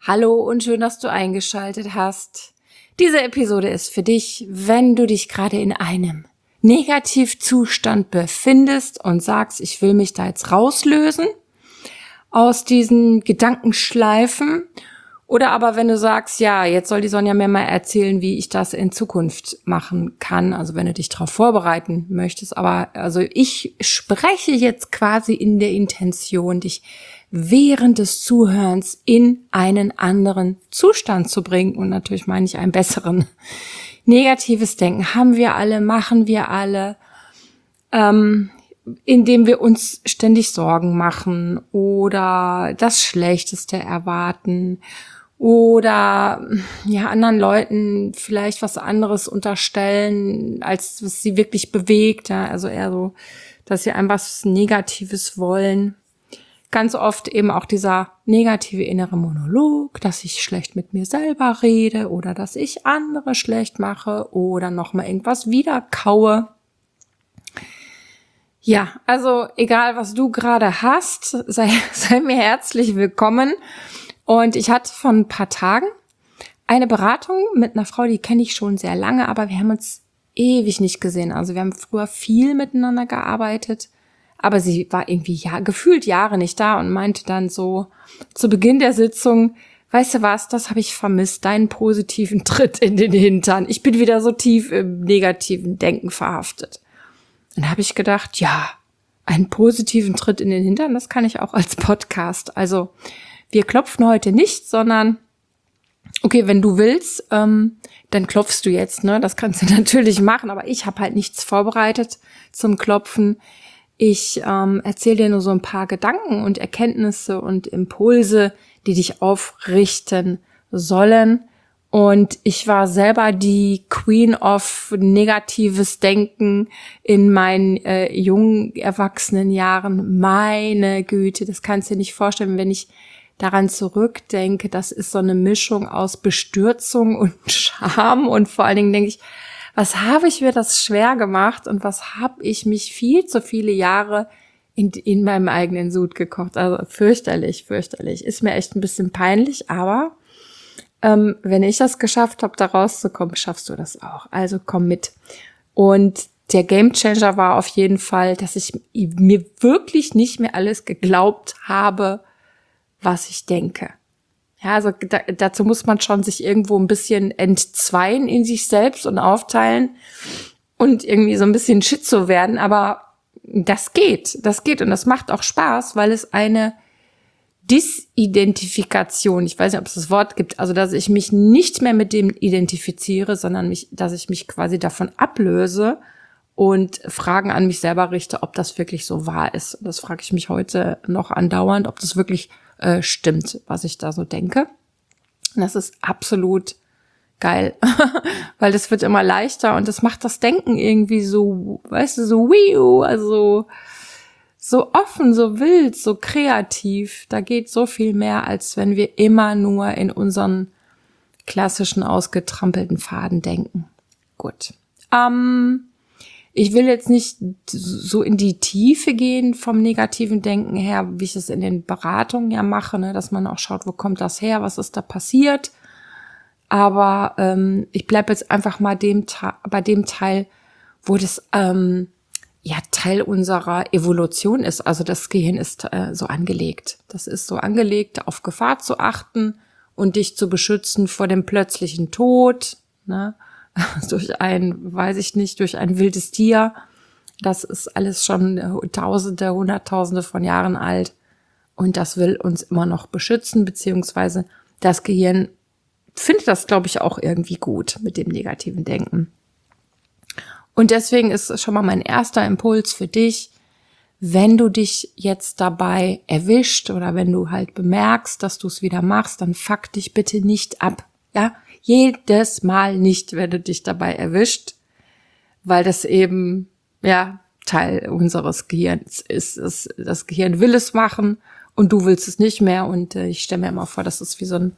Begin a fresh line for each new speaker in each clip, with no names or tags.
Hallo und schön, dass du eingeschaltet hast. Diese Episode ist für dich, wenn du dich gerade in einem Negativzustand befindest und sagst, ich will mich da jetzt rauslösen aus diesen Gedankenschleifen. Oder aber wenn du sagst, ja, jetzt soll die Sonja mir mal erzählen, wie ich das in Zukunft machen kann. Also wenn du dich darauf vorbereiten möchtest. Aber also ich spreche jetzt quasi in der Intention, dich während des Zuhörens in einen anderen Zustand zu bringen. Und natürlich meine ich einen besseren. Negatives Denken haben wir alle, machen wir alle, indem wir uns ständig Sorgen machen oder das Schlechteste erwarten oder ja anderen Leuten vielleicht was anderes unterstellen, als was sie wirklich bewegt. Ja? Also eher so, dass sie einfach was Negatives wollen. Ganz oft eben auch dieser negative innere Monolog, dass ich schlecht mit mir selber rede oder dass ich andere schlecht mache oder nochmal irgendwas wiederkaue. Ja, also egal, was du gerade hast, sei mir herzlich willkommen. Und ich hatte vor ein paar Tagen eine Beratung mit einer Frau, die kenne ich schon sehr lange, aber wir haben uns ewig nicht gesehen. Also wir haben früher viel miteinander gearbeitet, aber sie war irgendwie gefühlt Jahre nicht da und meinte dann so zu Beginn der Sitzung, weißt du was, das habe ich vermisst, deinen positiven Tritt in den Hintern. Ich bin wieder so tief im negativen Denken verhaftet. Dann habe ich gedacht, ja, einen positiven Tritt in den Hintern, das kann ich auch als Podcast. Also wir klopfen heute nicht, sondern okay, wenn du willst, dann klopfst du jetzt, ne? Das kannst du natürlich machen, aber ich habe halt nichts vorbereitet zum Klopfen. Ich erzähle dir nur so ein paar Gedanken und Erkenntnisse und Impulse, die dich aufrichten sollen. Und ich war selber die Queen of negatives Denken in meinen jungen Erwachsenenjahren. Meine Güte, das kannst du dir nicht vorstellen, wenn ich daran zurückdenke. Das ist so eine Mischung aus Bestürzung und Scham. Und vor allen Dingen denke ich, was habe ich mir das schwer gemacht und was habe ich mich viel zu viele Jahre in meinem eigenen Sud gekocht. Also fürchterlich. Ist mir echt ein bisschen peinlich, aber wenn ich das geschafft habe, da rauszukommen, schaffst du das auch. Also komm mit. Und der Gamechanger war auf jeden Fall, dass ich mir wirklich nicht mehr alles geglaubt habe, was ich denke. Ja, also dazu muss man schon sich irgendwo ein bisschen entzweien in sich selbst und aufteilen und irgendwie so ein bisschen schizo werden. Aber das geht und das macht auch Spaß, weil es eine Disidentifikation, ich weiß nicht, ob es das Wort gibt, also dass ich mich nicht mehr mit dem identifiziere, sondern dass ich mich quasi davon ablöse und Fragen an mich selber richte, ob das wirklich so wahr ist. Und das frage ich mich heute noch andauernd, ob das wirklich stimmt, was ich da so denke. Und das ist absolut geil, weil das wird immer leichter und das macht das Denken irgendwie so, weißt du, so also so offen, so wild, so kreativ. Da geht so viel mehr, als wenn wir immer nur in unseren klassischen ausgetrampelten Pfaden denken. Gut. Ich will jetzt nicht so in die Tiefe gehen vom negativen Denken her, wie ich es in den Beratungen ja mache, ne, dass man auch schaut, wo kommt das her, was ist da passiert. Aber ich bleibe jetzt einfach mal bei dem Teil, wo das Teil unserer Evolution ist. Also das Gehirn ist so angelegt. Das ist so angelegt, auf Gefahr zu achten und dich zu beschützen vor dem plötzlichen Tod, ne? Durch ein wildes Tier. Das ist alles schon Tausende, Hunderttausende von Jahren alt. Und das will uns immer noch beschützen, beziehungsweise das Gehirn findet das, glaube ich, auch irgendwie gut mit dem negativen Denken. Und deswegen ist schon mal mein erster Impuls für dich, wenn du dich jetzt dabei erwischt oder wenn du halt bemerkst, dass du es wieder machst, dann fuck dich bitte nicht ab. Ja, jedes Mal nicht, wenn du dich dabei erwischt, weil das eben, ja, Teil unseres Gehirns ist. Das Gehirn will es machen und du willst es nicht mehr. Und ich stelle mir immer vor, das ist wie so ein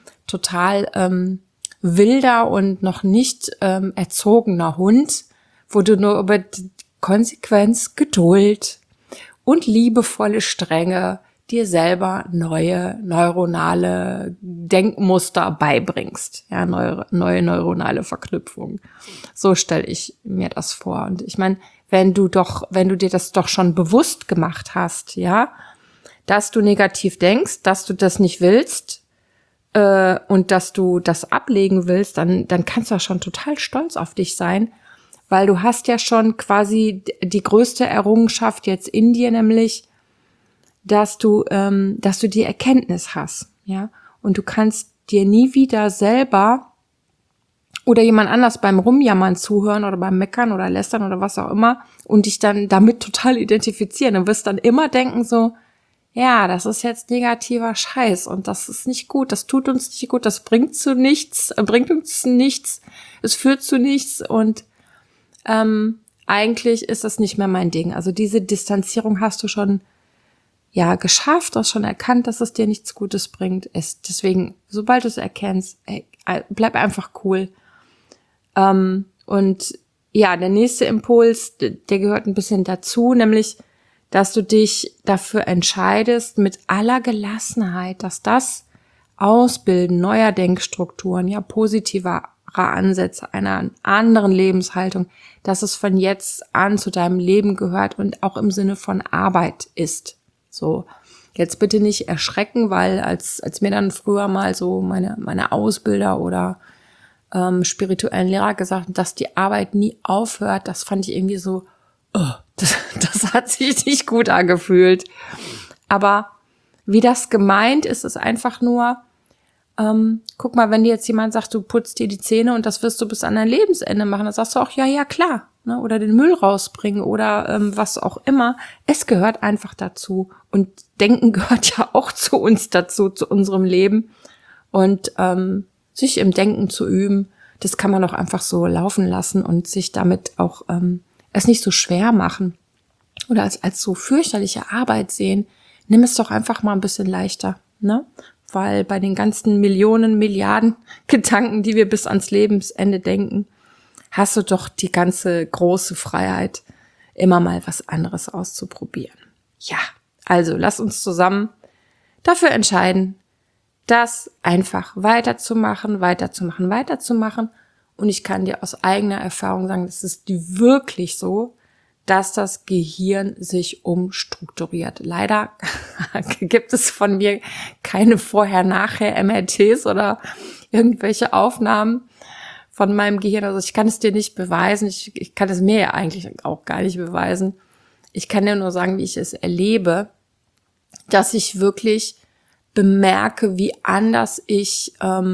total wilder und noch nicht erzogener Hund, wo du nur über Konsequenz, Geduld und liebevolle Strenge dir selber neue neuronale Denkmuster beibringst, ja, neue neuronale Verknüpfungen. So stelle ich mir das vor. Und ich meine, wenn du dir das doch schon bewusst gemacht hast, ja, dass du negativ denkst, dass du das nicht willst, und dass du das ablegen willst, dann kannst du ja schon total stolz auf dich sein, weil du hast ja schon quasi die größte Errungenschaft jetzt in dir, nämlich, dass du die Erkenntnis hast, ja, und du kannst dir nie wieder selber oder jemand anders beim Rumjammern zuhören oder beim Meckern oder Lästern oder was auch immer und dich dann damit total identifizieren. Du wirst dann immer denken so, ja, das ist jetzt negativer Scheiß und das ist nicht gut, das tut uns nicht gut, das bringt uns nichts, es führt zu nichts und eigentlich ist das nicht mehr mein Ding. Also diese Distanzierung hast du schon geschafft, hast schon erkannt, dass es dir nichts Gutes bringt. Deswegen, sobald du es erkennst, bleib einfach cool. Und ja, der nächste Impuls, der gehört ein bisschen dazu, nämlich dass du dich dafür entscheidest, mit aller Gelassenheit, dass das Ausbilden neuer Denkstrukturen, ja, positiver Ansätze, einer anderen Lebenshaltung, dass es von jetzt an zu deinem Leben gehört und auch im Sinne von Arbeit ist. So, jetzt bitte nicht erschrecken, weil als mir dann früher mal so meine Ausbilder oder spirituellen Lehrer gesagt haben, dass die Arbeit nie aufhört, das fand ich irgendwie so, das hat sich nicht gut angefühlt. Aber wie das gemeint ist, ist einfach nur, guck mal, wenn dir jetzt jemand sagt, du putzt dir die Zähne und das wirst du bis an dein Lebensende machen, dann sagst du auch, ja, klar. Ne? Oder den Müll rausbringen oder was auch immer. Es gehört einfach dazu. Und Denken gehört ja auch zu uns dazu, zu unserem Leben. Und sich im Denken zu üben, das kann man auch einfach so laufen lassen und sich damit auch es nicht so schwer machen oder als so fürchterliche Arbeit sehen. Nimm es doch einfach mal ein bisschen leichter, ne? Weil bei den ganzen Millionen, Milliarden Gedanken, die wir bis ans Lebensende denken, hast du doch die ganze große Freiheit, immer mal was anderes auszuprobieren. Ja, also lass uns zusammen dafür entscheiden, das einfach weiterzumachen. Und ich kann dir aus eigener Erfahrung sagen, das ist wirklich so, dass das Gehirn sich umstrukturiert. Leider gibt es von mir keine Vorher-Nachher-MRTs oder irgendwelche Aufnahmen von meinem Gehirn. Also ich kann es dir nicht beweisen. Ich kann es mir ja eigentlich auch gar nicht beweisen. Ich kann dir nur sagen, wie ich es erlebe, dass ich wirklich bemerke, wie anders ich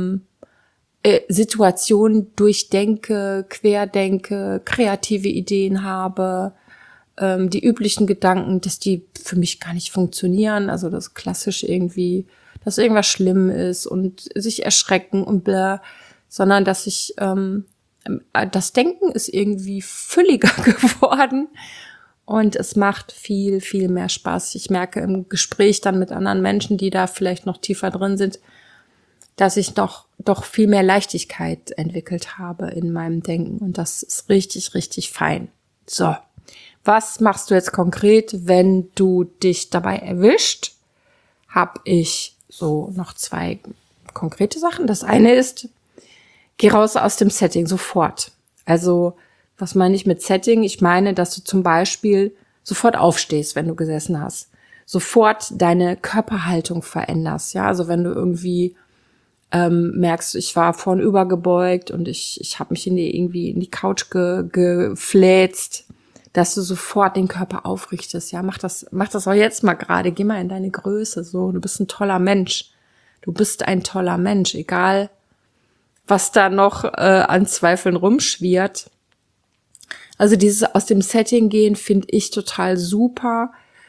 Situationen durchdenke, querdenke, kreative Ideen habe, die üblichen Gedanken, dass die für mich gar nicht funktionieren, also das klassisch irgendwie, dass irgendwas schlimm ist und sich erschrecken und bla, sondern dass ich, das Denken ist irgendwie fülliger geworden und es macht viel, viel mehr Spaß. Ich merke im Gespräch dann mit anderen Menschen, die da vielleicht noch tiefer drin sind, dass ich doch viel mehr Leichtigkeit entwickelt habe in meinem Denken und das ist richtig, richtig fein. So, was machst du jetzt konkret, wenn du dich dabei erwischt? Hab ich so noch 2 konkrete Sachen. Das eine ist, geh raus aus dem Setting sofort. Also, was meine ich mit Setting? Ich meine, dass du zum Beispiel sofort aufstehst, wenn du gesessen hast. Sofort deine Körperhaltung veränderst. Ja, also wenn du irgendwie merkst, ich war vornüber gebeugt und ich habe mich irgendwie in die Couch gefläzt, dass du sofort den Körper aufrichtest. Ja, mach das auch jetzt mal gerade. Geh mal in deine Größe. So, du bist ein toller Mensch. Du bist ein toller Mensch, egal was da noch an Zweifeln rumschwirrt. Also dieses aus dem Setting gehen finde ich total super.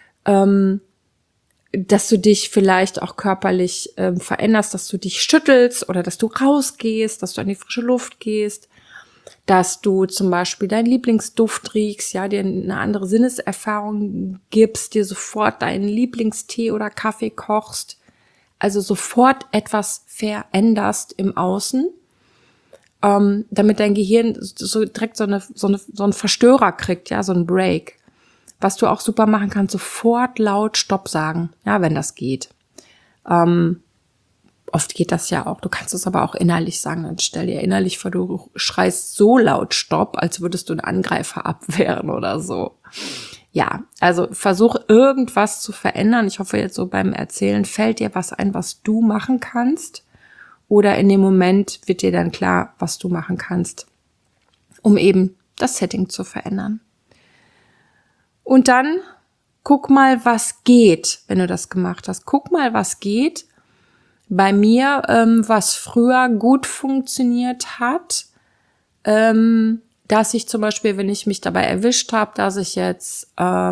Dass du dich vielleicht auch körperlich veränderst, dass du dich schüttelst oder dass du rausgehst, dass du an die frische Luft gehst, dass du zum Beispiel deinen Lieblingsduft riechst, ja, dir eine andere Sinneserfahrung gibst, dir sofort deinen Lieblingstee oder Kaffee kochst, also sofort etwas veränderst im Außen, damit dein Gehirn so direkt so einen Verstörer kriegt, ja, so einen Break. was du auch super machen kannst, sofort laut Stopp sagen, ja, wenn das geht. Oft geht das ja auch. Du kannst es aber auch innerlich sagen. Dann stell dir innerlich vor, du schreist so laut Stopp, als würdest du einen Angreifer abwehren oder so. Ja, also versuch irgendwas zu verändern. Ich hoffe jetzt so beim Erzählen fällt dir was ein, was du machen kannst. Oder in dem Moment wird dir dann klar, was du machen kannst, um eben das Setting zu verändern. Und dann guck mal, was geht, wenn du das gemacht hast. Guck mal, was geht. Bei mir, was früher gut funktioniert hat, dass ich zum Beispiel, wenn ich mich dabei erwischt habe, dass ich jetzt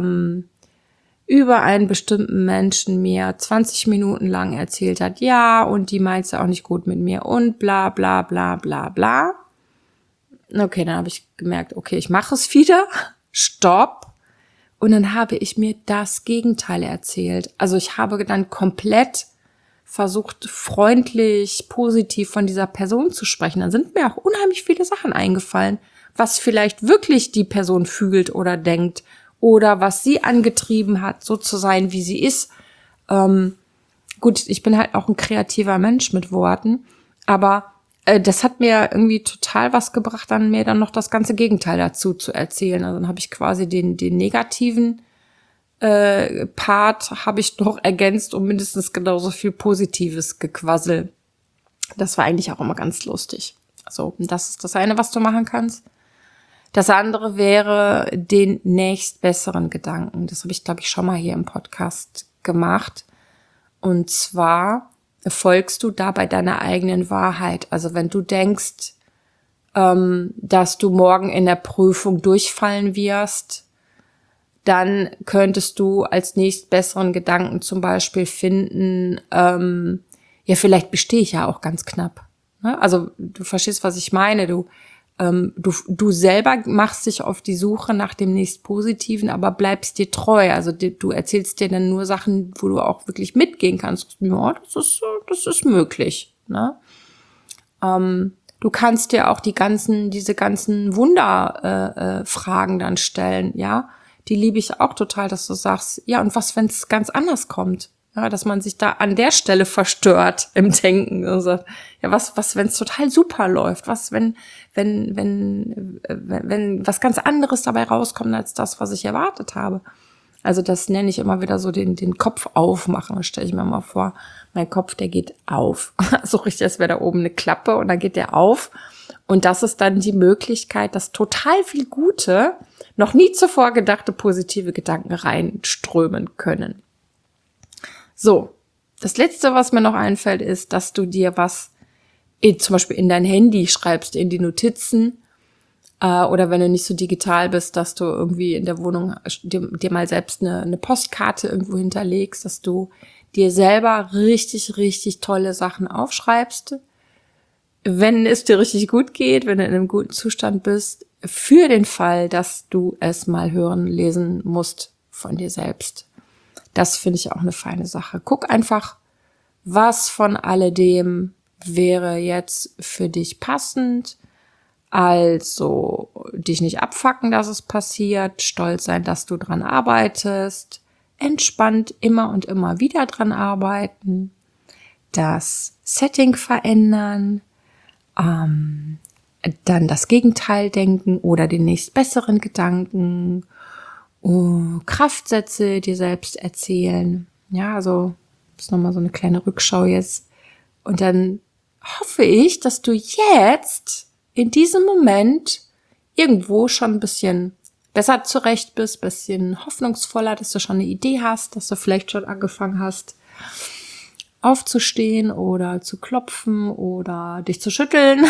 über einen bestimmten Menschen mir 20 Minuten lang erzählt hat, ja, und die meint es auch nicht gut mit mir und bla bla bla bla bla. Okay, dann habe ich gemerkt, okay, ich mache es wieder, stopp. Und dann habe ich mir das Gegenteil erzählt. Also ich habe dann komplett versucht, freundlich, positiv von dieser Person zu sprechen. Dann sind mir auch unheimlich viele Sachen eingefallen, was vielleicht wirklich die Person fühlt oder denkt oder was sie angetrieben hat, so zu sein, wie sie ist. Gut, ich bin halt auch ein kreativer Mensch mit Worten, aber das hat mir irgendwie total was gebracht, dann mir dann noch das ganze Gegenteil dazu zu erzählen. Also dann habe ich quasi den negativen Part habe ich noch ergänzt um mindestens genauso viel positives Gequassel. Das war eigentlich auch immer ganz lustig. So, das ist das eine, was du machen kannst. Das andere wäre den nächstbesseren Gedanken. Das habe ich, glaube ich, schon mal hier im Podcast gemacht. Und zwar folgst du dabei deiner eigenen Wahrheit. Also wenn du denkst, dass du morgen in der Prüfung durchfallen wirst, dann könntest du als nächstbesseren Gedanken zum Beispiel finden, ja, vielleicht bestehe ich ja auch ganz knapp. Ne? Also du verstehst, was ich meine. Du selber machst dich auf die Suche nach dem nächstpositiven, aber bleibst dir treu. Also du erzählst dir dann nur Sachen, wo du auch wirklich mitgehen kannst. Ja, das ist möglich. Ne? Du kannst dir auch diese ganzen Wunderfragen dann stellen, ja. Die liebe ich auch total, dass du sagst, ja, und was, wenn es ganz anders kommt? Ja, dass man sich da an der Stelle verstört im Denken und sagt, ja, was, wenn es total super läuft? Was, wenn was ganz anderes dabei rauskommt als das, was ich erwartet habe? Also das nenne ich immer wieder so den Kopf aufmachen. Das stelle ich mir mal vor, mein Kopf, der geht auf. So richtig, als wäre da oben eine Klappe und dann geht der auf. Und das ist dann die Möglichkeit, dass total viel Gute, noch nie zuvor gedachte positive Gedanken reinströmen können. So, das Letzte, was mir noch einfällt, ist, dass du dir was zum Beispiel in dein Handy schreibst, in die Notizen, oder wenn du nicht so digital bist, dass du irgendwie in der Wohnung dir mal selbst eine Postkarte irgendwo hinterlegst, dass du dir selber richtig, richtig tolle Sachen aufschreibst, wenn es dir richtig gut geht, wenn du in einem guten Zustand bist, für den Fall, dass du es mal hören, lesen musst von dir selbst. Das finde ich auch eine feine Sache. Guck einfach, was von alledem wäre jetzt für dich passend. Also dich nicht abfacken, dass es passiert, stolz sein, dass du dran arbeitest, entspannt immer und immer wieder dran arbeiten, das Setting verändern, dann das Gegenteil denken oder den nächstbesseren Gedanken, Kraftsätze dir selbst erzählen. Ja, also das ist nochmal so eine kleine Rückschau jetzt. Und dann hoffe ich, dass du jetzt in diesem Moment irgendwo schon ein bisschen besser zurecht bist, bisschen hoffnungsvoller, dass du schon eine Idee hast, dass du vielleicht schon angefangen hast, aufzustehen oder zu klopfen oder dich zu schütteln.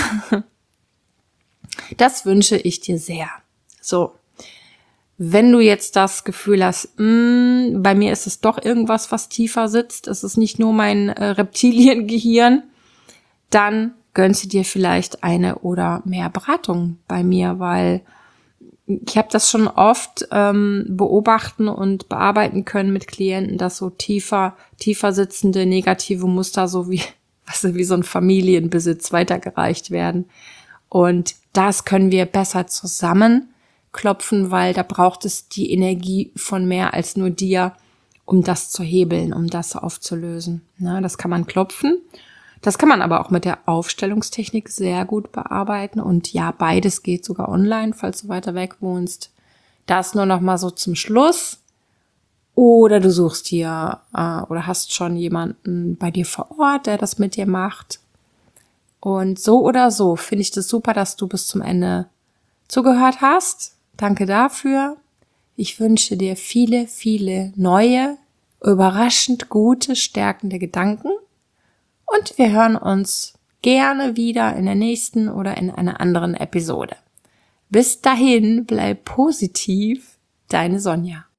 Das wünsche ich dir sehr. So, wenn du jetzt das Gefühl hast, bei mir ist es doch irgendwas, was tiefer sitzt, es ist nicht nur mein Reptiliengehirn, dann gönnst du dir vielleicht eine oder mehr Beratungen bei mir, weil ich habe das schon oft beobachten und bearbeiten können mit Klienten, dass so tiefer sitzende negative Muster so wie so ein Familienbesitz weitergereicht werden. Und das können wir besser zusammen klopfen, weil da braucht es die Energie von mehr als nur dir, um das zu hebeln, um das aufzulösen. Na, das kann man klopfen. Das kann man aber auch mit der Aufstellungstechnik sehr gut bearbeiten. Und ja, beides geht sogar online, falls du weiter weg wohnst. Das nur noch mal so zum Schluss. Oder du suchst dir oder hast schon jemanden bei dir vor Ort, der das mit dir macht. Und so oder so finde ich das super, dass du bis zum Ende zugehört hast. Danke dafür. Ich wünsche dir viele, viele neue, überraschend gute, stärkende Gedanken. Und wir hören uns gerne wieder in der nächsten oder in einer anderen Episode. Bis dahin, bleib positiv, deine Sonja.